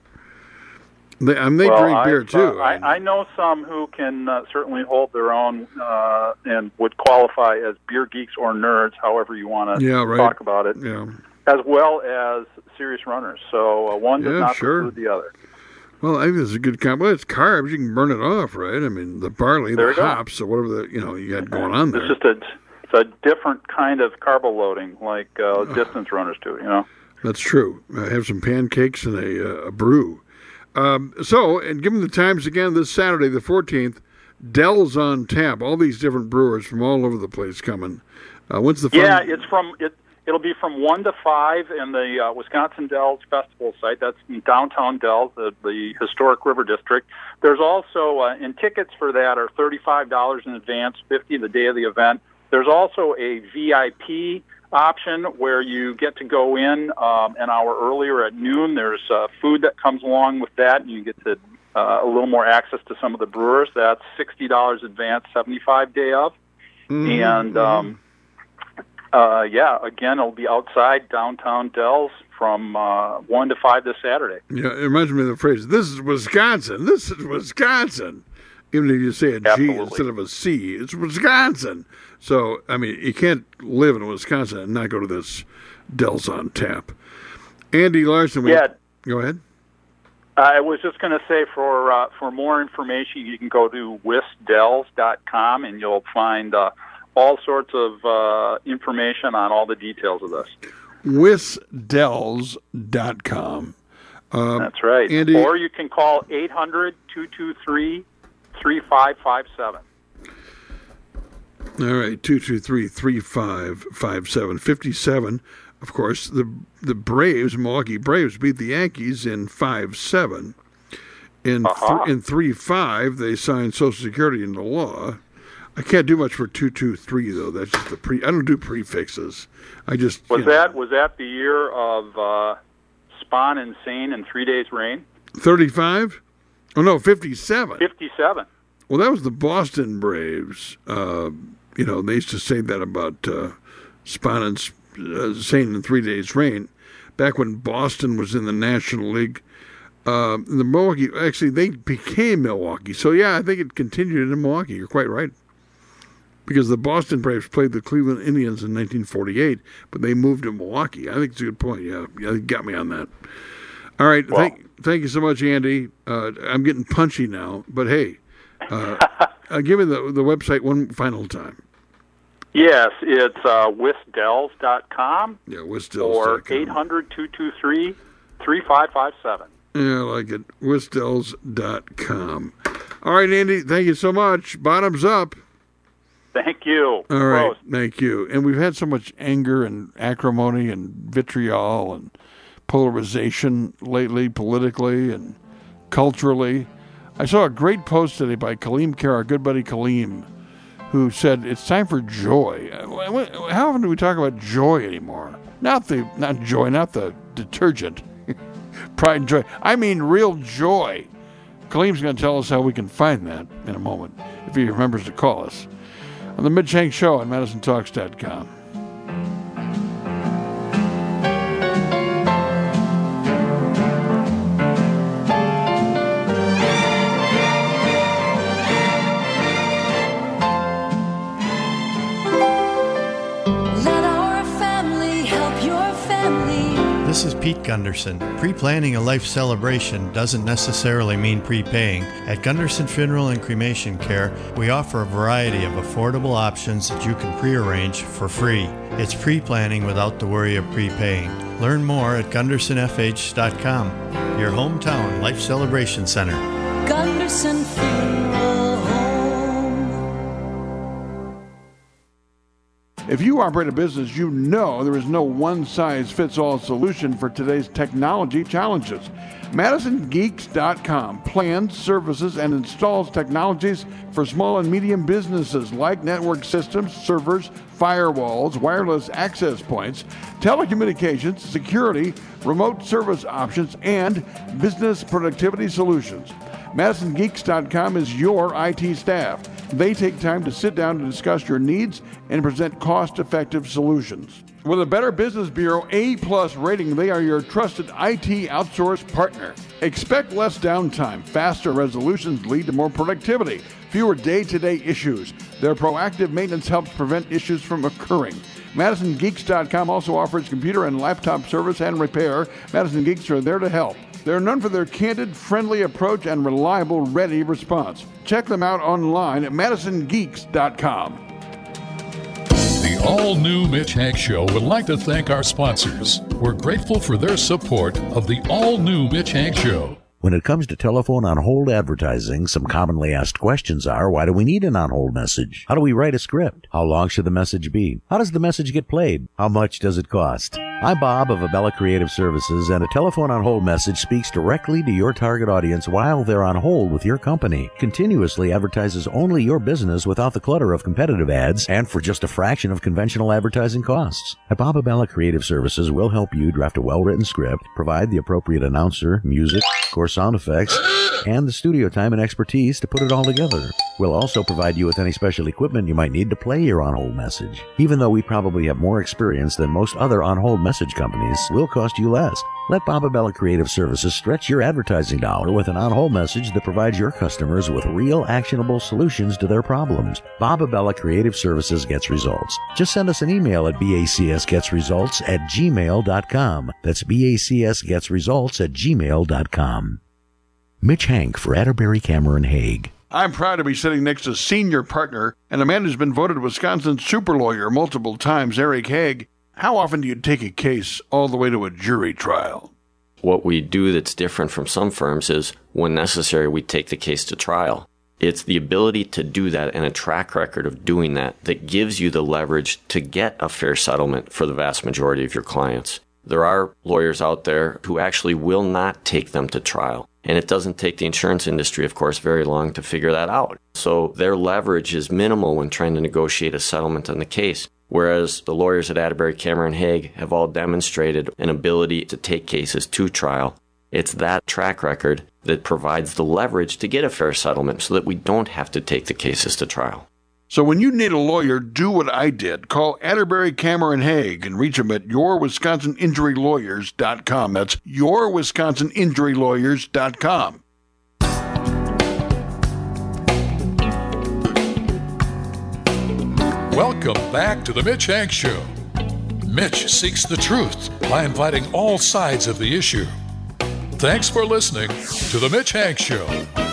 They, I mean, they well, drink beer I've, too. Uh, I, I know some who can uh, certainly hold their own uh, and would qualify as beer geeks or nerds, however you want to yeah, right. talk about it, yeah. as well as serious runners. So uh, one does Yeah, not sure. preclude the other. Well, I think this is a good combo. Well, it's carbs. You can burn it off, right? I mean, the barley, There the you go. hops, or whatever the you know you got going on there. It's just a it's a different kind of carbo loading, like uh, distance runners do. You know. That's true. I have some pancakes and a, uh, a brew. Um, so, and give them the times again this Saturday, the fourteenth. Dells on Tap. All these different brewers from all over the place coming. Uh, when's the fun? Yeah, it's from it. It'll be from one to five in the uh, Wisconsin Dells Festival site. That's in downtown Dells, the, the historic river district. There's also, uh, and tickets for that are thirty-five dollars in advance, fifty dollars the day of the event. There's also a V I P option where you get to go in um, an hour earlier at noon. There's uh, food that comes along with that, and you get to uh, a little more access to some of the brewers. That's sixty dollars advance, seventy-five day of. Mm-hmm. And um, uh, yeah, again, it'll be outside downtown Dells from uh, one to five this Saturday. Yeah, it reminds me of the phrase, this is Wisconsin. This is Wisconsin. Even if you say a G Absolutely. instead of a C, it's Wisconsin. So, I mean, you can't live in Wisconsin and not go to this Dells on Tap. Andy Larson. We, Yeah. Go ahead. I was just going to say, for uh, for more information, you can go to wisdells dot com, and you'll find uh, all sorts of uh, information on all the details of this. wisdells dot com. Um, That's right. Andy, Or you can call eight hundred, two two three, three five five seven. all right, two two three, three five five seven. fifty-seven, of course, the the Braves, Milwaukee Braves, beat the Yankees in five seven. In Uh-huh. th- in three five, they signed Social Security into law. I can't do much for two two three, though. That's just the pre. I don't do prefixes. I just Was you know, that was that the year of uh, Spawn and Sane and Three Days Rain? thirty-five? Oh no, fifty-seven. fifty-seven. Well, that was the Boston Braves. Uh, you know, they used to say that about uh, Spawn and uh, Saint in Three Days Rain. Back when Boston was in the National League, Uh, the Milwaukee, actually, they became Milwaukee. So, yeah, I think it continued in Milwaukee. You're quite right. Because the Boston Braves played the Cleveland Indians in nineteen forty-eight, but they moved to Milwaukee. I think it's a good point. Yeah, yeah, you got me on that. All right. Well, thank, thank you so much, Andy. Uh, I'm getting punchy now, but hey, uh, uh, give me the, the website one final time. Yes, it's uh, wisdells dot com. Yeah, wisdells dot com. Or eight hundred, two two three, three five five seven. Yeah, I like it. wisdells dot com. All right, Andy, thank you so much. Bottoms up. Thank you. All right, Close. Thank you. And we've had so much anger and acrimony and vitriol and polarization lately, politically and culturally. I saw a great post today by Kaleem Kerr, our good buddy Kaleem, who said it's time for joy. How often do we talk about joy anymore? Not the not joy, not the detergent. Pride and joy. I mean real joy. Kaleem's going to tell us how we can find that in a moment, if he remembers to call us. On the Mitch Hank Show on Madison Talks dot com. This is Pete Gunderson. Pre-planning a life celebration doesn't necessarily mean prepaying. At Gunderson Funeral and Cremation Care, we offer a variety of affordable options that you can pre-arrange for free. It's pre-planning without the worry of prepaying. Learn more at gunderson f h dot com, your hometown life celebration center. Gunderson Funeral Home. If you operate a business, you know there is no one-size-fits-all solution for today's technology challenges. Madison Geeks dot com plans, services, and installs technologies for small and medium businesses like network systems, servers, firewalls, wireless access points, telecommunications, security, remote service options, and business productivity solutions. Madison Geeks dot com is your I T staff. They take time to sit down to discuss your needs and present cost-effective solutions. With a Better Business Bureau A-plus rating, they are your trusted I T outsource partner. Expect less downtime. Faster resolutions lead to more productivity, fewer day-to-day issues. Their proactive maintenance helps prevent issues from occurring. Madison Geeks dot com also offers computer and laptop service and repair. Madison Geeks are there to help. They're known for their candid, friendly approach and reliable, ready response. Check them out online at Madison Geeks dot com. The all-new Mitch Hank Show would like to thank our sponsors. We're grateful for their support of the all-new Mitch Hank Show. When it comes to telephone on-hold advertising, some commonly asked questions are, why do we need an on-hold message? How do we write a script? How long should the message be? How does the message get played? How much does it cost? I'm Bob of Abella Creative Services, and a telephone on-hold message speaks directly to your target audience while they're on hold with your company. Continuously advertises only your business without the clutter of competitive ads and for just a fraction of conventional advertising costs. At Bob Abella Creative Services, we'll help you draft a well-written script, provide the appropriate announcer, music, or sound effects, and the studio time and expertise to put it all together. We'll also provide you with any special equipment you might need to play your on-hold message. Even though we probably have more experience than most other on-hold message companies, we'll cost you less. Let Bob Abella Creative Services stretch your advertising dollar with an on-hold message that provides your customers with real, actionable solutions to their problems. Bob Abella Creative Services gets results. Just send us an email at bacsgetsresults at gmail dot com. That's bacsgetsresults at gmail dot com. Mitch Hank for Atterbury Cameron Hague. I'm proud to be sitting next to senior partner and a man who's been voted Wisconsin's super lawyer multiple times, Eric Hague. How often do you take a case all the way to a jury trial? What we do that's different from some firms is, when necessary, we take the case to trial. It's the ability to do that and a track record of doing that that gives you the leverage to get a fair settlement for the vast majority of your clients. There are lawyers out there who actually will not take them to trial. And it doesn't take the insurance industry, of course, very long to figure that out. So their leverage is minimal when trying to negotiate a settlement on the case. Whereas the lawyers at Atterbury Cameron Hague have all demonstrated an ability to take cases to trial. It's that track record that provides the leverage to get a fair settlement so that we don't have to take the cases to trial. So when you need a lawyer, do what I did. Call Atterbury, Kammer, and Haig and reach them at your wisconsin injury lawyers dot com. That's your wisconsin injury lawyers dot com. Welcome back to the Mitch Hanks Show. Mitch seeks the truth by inviting all sides of the issue. Thanks for listening to the Mitch Hanks Show.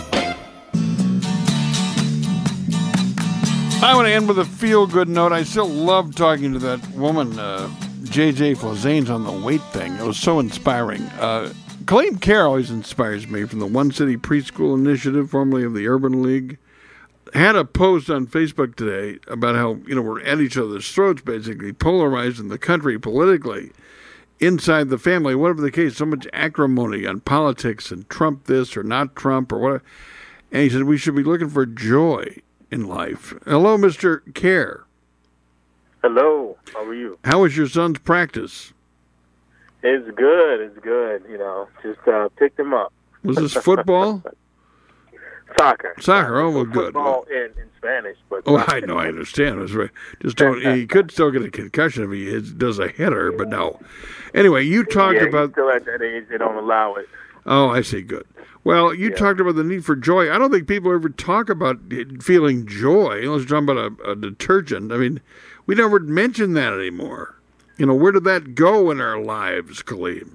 I want to end with a feel-good note. I still love talking to that woman, uh, J J Flazanes, on the weight thing. It was so inspiring. Uh, Colleen Kerr always inspires me from the One City Preschool Initiative, formerly of the Urban League. Had a post on Facebook today about how, you know, we're at each other's throats, basically, polarized in the country politically, inside the family, whatever the case, so much acrimony on politics and Trump this or not Trump or whatever. And he said we should be looking for joy in life. Hello, Mister Kerr. Hello. How are you? How was your son's practice? It's good. It's good. You know, just uh, picked him up. Was this football? Soccer. Soccer. Oh, well, good. Football in, in Spanish, but oh, I know. I understand. It was right. Just don't. He could still get a concussion if he is, does a header, but no. Anyway, you talked yeah, about. He's still at that age, they don't allow it. Oh, I see. Good. Well, you yeah. talked about the need for joy. I don't think people ever talk about feeling joy unless you're talking about a, a detergent. I mean, we never mention that anymore. You know, where did that go in our lives, Kaleem?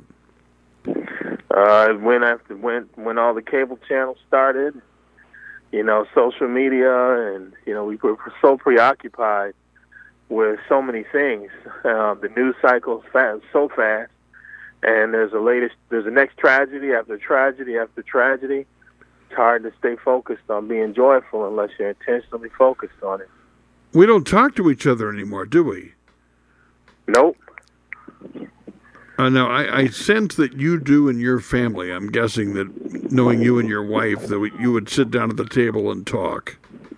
Uh, when after when when all the cable channels started, you know, social media, and you know, we were so preoccupied with so many things. Uh, the news cycle's fast, so fast. And there's a latest, there's a next tragedy after tragedy after tragedy. It's hard to stay focused on being joyful unless you're intentionally focused on it. We don't talk to each other anymore, do we? Nope. Uh, now, I, I sense that you do in your family. I'm guessing that, knowing you and your wife, that we, you would sit down at the table and talk.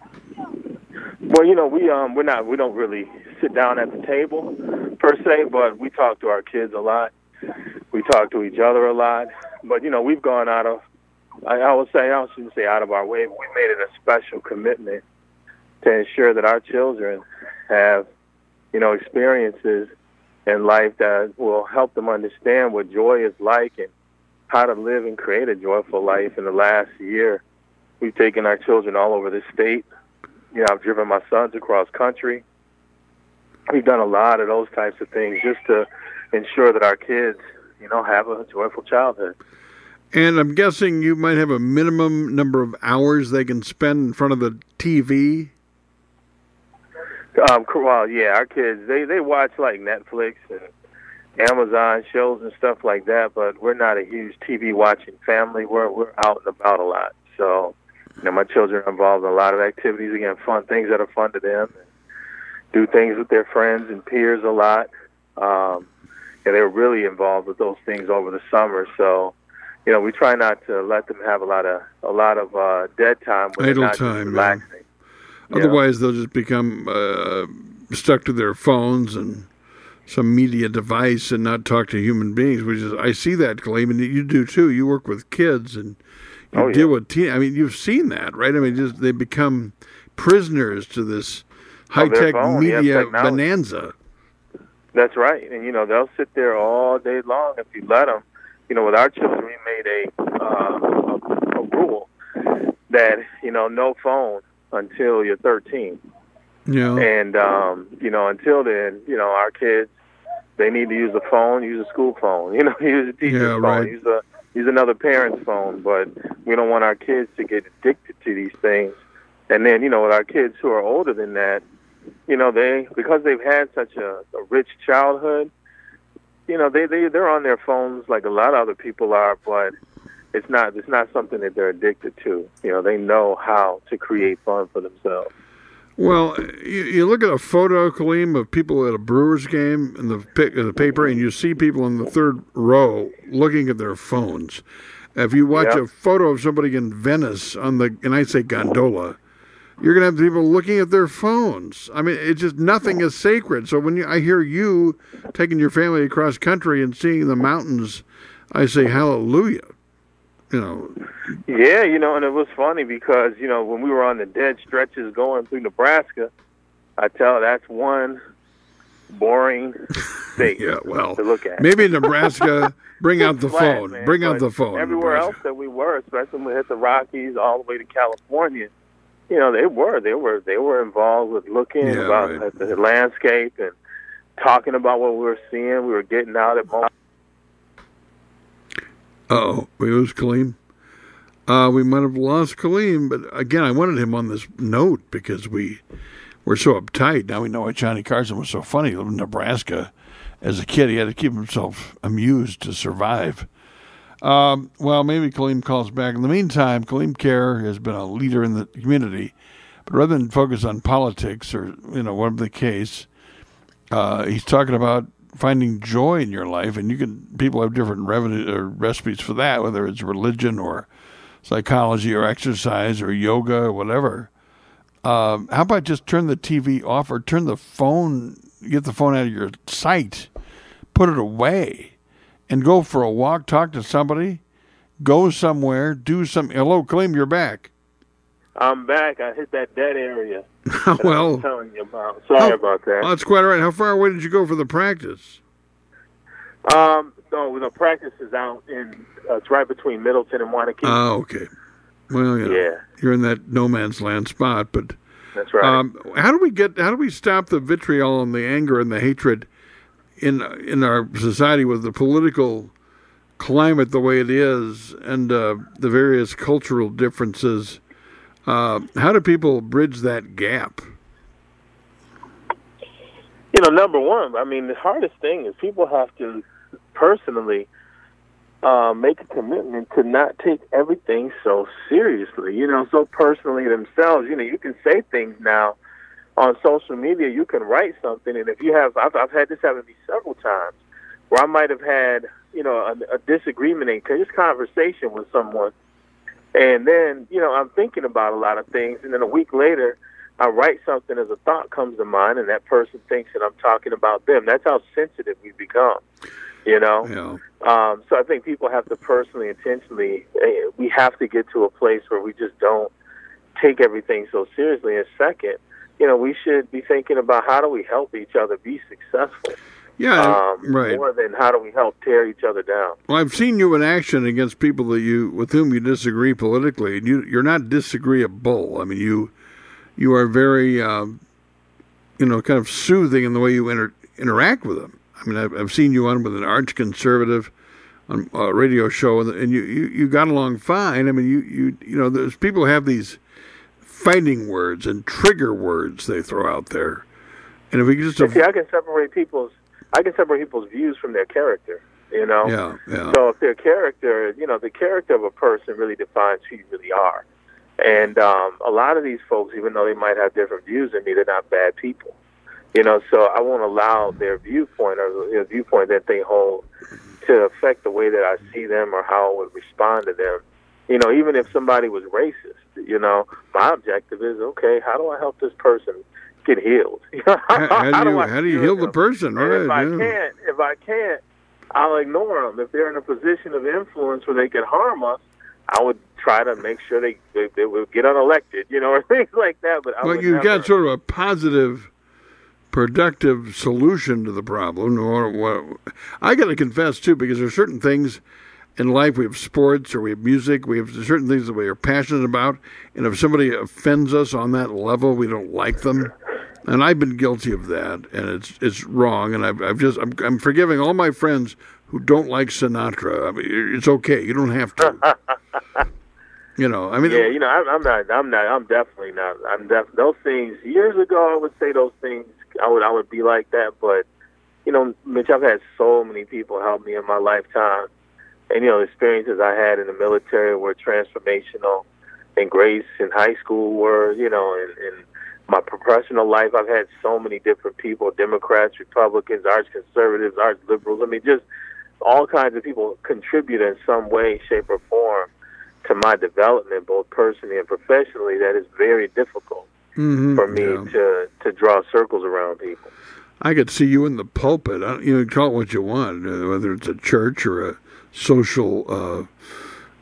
Well, you know, we um we're not we don't really sit down at the table per se, but we talk to our kids a lot. We talk to each other a lot, but you know, we've gone out of, I, I would say, I shouldn't say out of our way, but we made it a special commitment to ensure that our children have, you know, experiences in life that will help them understand what joy is like and how to live and create a joyful life. In the last year, we've taken our children all over the state. You know, I've driven my sons across country. We've done a lot of those types of things just to ensure that our kids, you know, have a joyful childhood. And I'm guessing you might have a minimum number of hours they can spend in front of the T V? Um, well, yeah, our kids, they, they watch, like, Netflix and Amazon shows and stuff like that, but we're not a huge T V-watching family. We're we're out and about a lot. So, you know, my children are involved in a lot of activities, again, fun things that are fun to them, and do things with their friends and peers a lot. Um Yeah, they were really involved with those things over the summer. So, you know, we try not to let them have a lot of a lot of uh, dead time, when idle they're not time, just relaxing. Yeah. Otherwise, they'll just become uh, stuck to their phones and some media device and not talk to human beings. Which is, I see that, Kaleem, and you do too. You work with kids and you oh, deal yeah. with teen. I mean, you've seen that, right? I mean, just they become prisoners to this high tech phone, media yeah, bonanza. That's right, and you know they'll sit there all day long if you let them. You know, with our children, we made a uh, a, a rule that you know no phone until you're thirteen. Yeah. And um, you know, until then, you know, our kids, they need to use a phone, use a school phone. You know, use a teacher's yeah, phone, right. use a use another parent's phone. But we don't want our kids to get addicted to these things. And then, you know, with our kids who are older than that, you know, they because they've had such a, a rich childhood, you know, they they they're on their phones like a lot of other people are, but it's not it's not something that they're addicted to. You know, they know how to create fun for themselves. Well, you, you look at a photo, Kaleem, of people at a Brewers game in the, in the paper, and you see people in the third row looking at their phones. If you watch yep. a photo of somebody in Venice on the, and I say gondola, you're going to have people looking at their phones. I mean, it's just nothing is sacred. So when you, I hear you taking your family across country and seeing the mountains, I say hallelujah. you know. Yeah, you know, and it was funny because, you know, when we were on the dead stretches going through Nebraska, I tell that's one boring state yeah, well, to look at. Maybe Nebraska, bring out the Flat, phone. man, bring out but the phone. Everywhere Nebraska. else that we were, especially when we hit the Rockies all the way to California, you know, they were they were they were involved with looking Yeah, about right. at the landscape and talking about what we were seeing. We were getting out at moments. Uh-oh, we lose Kaleem. Uh, we might have lost Kaleem, but again, I wanted him on this note because we were so uptight. Now we know why Johnny Carson was so funny. He lived in Nebraska. As a kid, he had to keep himself amused to survive. Um, well, maybe Kaleem calls back. In the meantime, Kaleem Care has been a leader in the community, but rather than focus on politics or, you know, whatever the case, uh, he's talking about finding joy in your life, and you can. People have different revenue or recipes for that, whether it's religion or psychology or exercise or yoga or whatever. Um, how about just turn the T V off or turn the phone, get the phone out of your sight, put it away, and go for a walk, talk to somebody, go somewhere, do some. Hello, Kaleem, you're back. I'm back. I hit that dead area. that well, I was telling you about. Sorry how, about that. Oh, that's quite all right. How far away did you go for the practice? Um, no, the practice is out in. Uh, it's right between Middleton and Wanakee. Oh, okay. Well, you know, Yeah. you're in that no man's land spot, but That's right. um, how do we get? How do we stop the vitriol and the anger and the hatred in in our society with the political climate the way it is and uh, the various cultural differences? Uh, how do people bridge that gap? You know, number one, I mean, the hardest thing is people have to personally uh, make a commitment to not take everything so seriously, you know, so personally themselves. You know, you can say things now on social media, you can write something, and if you have, I've, I've had this happen to me several times, where I might have had, you know, a, a disagreement in this conversation with someone, and then, you know, I'm thinking about a lot of things, and then a week later, I write something as a thought comes to mind, and that person thinks that I'm talking about them. That's how sensitive we become, you know? Yeah. Um, so I think people have to personally, intentionally, uh, we have to get to a place where we just don't take everything so seriously. And second, you know, we should be thinking about how do we help each other be successful. Yeah, um, right. More than how do we help tear each other down. Well, I've seen you in action against people that you with whom you disagree politically, and you you're not disagreeable. I mean, you you are very, um, you know, kind of soothing in the way you inter- interact with them. I mean, I've, I've seen you on with an arch conservative on a radio show, and you, you, you got along fine. I mean, you, you you know, there's people who have these fighting words and trigger words they throw out there, and if we could just And see, I can separate people's I can separate people's views from their character. You know. Yeah, yeah. So if their character, you know, the character of a person really defines who you really are. And um, a lot of these folks, even though they might have different views than me, they're not bad people. You know, so I won't allow their viewpoint or the viewpoint that they hold to affect the way that I see them or how I would respond to them. You know, even if somebody was racist, you know, my objective is, okay, how do I help this person get healed? how, how do you, I how do you heal the person? And if I Right, yeah. can't, if I can't, I'll ignore them. If they're in a position of influence where they could harm us, I would try to make sure they they, they would get unelected, you know, or things like that. But I Well, would you've never, got sort of a positive, productive solution to the problem. Or what, I got to confess, too, because there are certain things in life. We have sports or we have music. We have certain things that we are passionate about. And if somebody offends us on that level, we don't like them. And I've been guilty of that, and it's it's wrong. And I've, I've just I'm, I'm forgiving all my friends who don't like Sinatra. I mean, it's okay. You don't have to. You know, I mean, yeah, you know, I'm, I'm not, I'm not, I'm definitely not. I'm def- those things. Years ago, I would say those things. I would, I would be like that. But you know, Mitch, I've had so many people help me in my lifetime, and you know, experiences I had in the military were transformational, and Grace in high school were, you know, and, and my professional life, I've had so many different people: Democrats, Republicans, arch conservatives, arch liberals. I mean, just all kinds of people contribute in some way, shape, or form to my development, both personally and professionally. That is very difficult Mhm, for me yeah. to to draw circles around people. I could see you in the pulpit. I, you know, call it what you want, uh, whether it's a church or a social uh,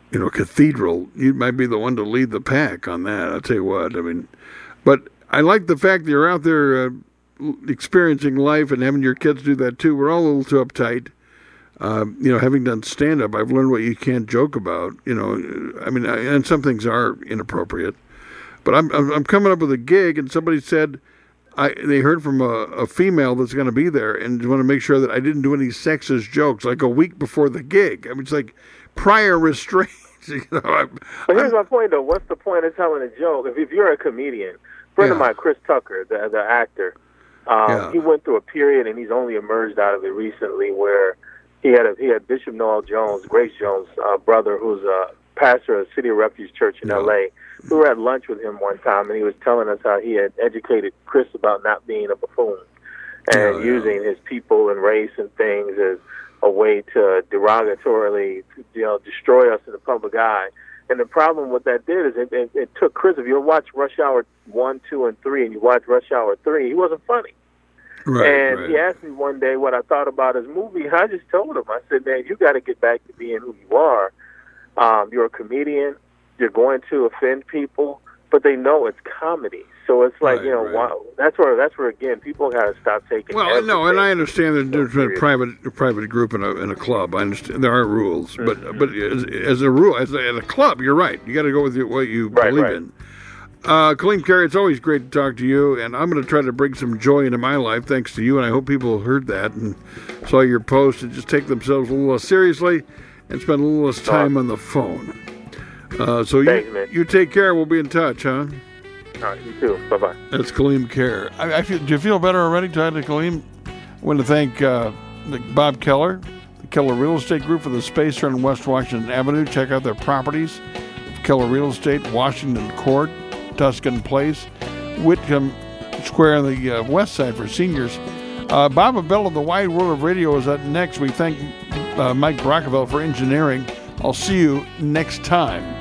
you know, cathedral, you might be the one to lead the pack on that. I'll tell you what. I mean, but I like the fact that you're out there uh, experiencing life and having your kids do that too. We're all a little too uptight. Uh, you know, having done stand-up, I've learned what you can't joke about. You know, I mean, I, and some things are inappropriate. But I'm I'm coming up with a gig, and somebody said I they heard from a, a female that's going to be there, and want to make sure that I didn't do any sexist jokes like a week before the gig. I mean, it's like prior restraints. You know, I'm, but here's I'm, my point, though. What's the point of telling a joke if, if you're a comedian? A friend yeah. of mine, Chris Tucker, the the actor, um, yeah. he went through a period, and he's only emerged out of it recently, where he had a, he had Bishop Noel Jones, Grace Jones' uh, brother, who's a pastor of City of Refuge Church in yeah. L A. We were at lunch with him one time, and he was telling us how he had educated Chris about not being a buffoon and yeah, using yeah. his people and race and things as a way to derogatorily, you know, destroy us in the public eye. And the problem with that did is it, it, it took Chris. If you watch Rush Hour one, two, and three, and you watch Rush Hour three, he wasn't funny. Right, and right. he asked me one day what I thought about his movie, and I just told him, I said, man, you got to get back to being who you are. Um, you're a comedian. You're going to offend people, but they know it's comedy. So it's like, right, you know, right. wow, that's where that's where again people got to stop taking. Well, no, and I understand the difference between a private a private group and a and a club. I understand there are rules, mm-hmm. but but as, as a rule, as a, as a club, you're right. You got to go with what you right, believe right. in. Uh, Kaleem Cary, it's always great to talk to you, and I'm going to try to bring some joy into my life thanks to you, and I hope people heard that and saw your post and just take themselves a little less seriously and spend a little less time on the phone. Uh, so Thanks, you man. you take care. We'll be in touch, huh? All right, you too. Bye bye. That's Kaleem Cary. I, I feel. Do you feel better already, Todd to Kaleem? I want to thank uh, Bob Keller, the Keller Real Estate Group, for the space here on West Washington Avenue. Check out their properties: Keller Real Estate, Washington Court, Tuscan Place, Whitcomb Square on the uh, west side for seniors. Uh, Bob Abell of the Wide World of Radio is up next. We thank uh, Mike Brockville for engineering. I'll see you next time.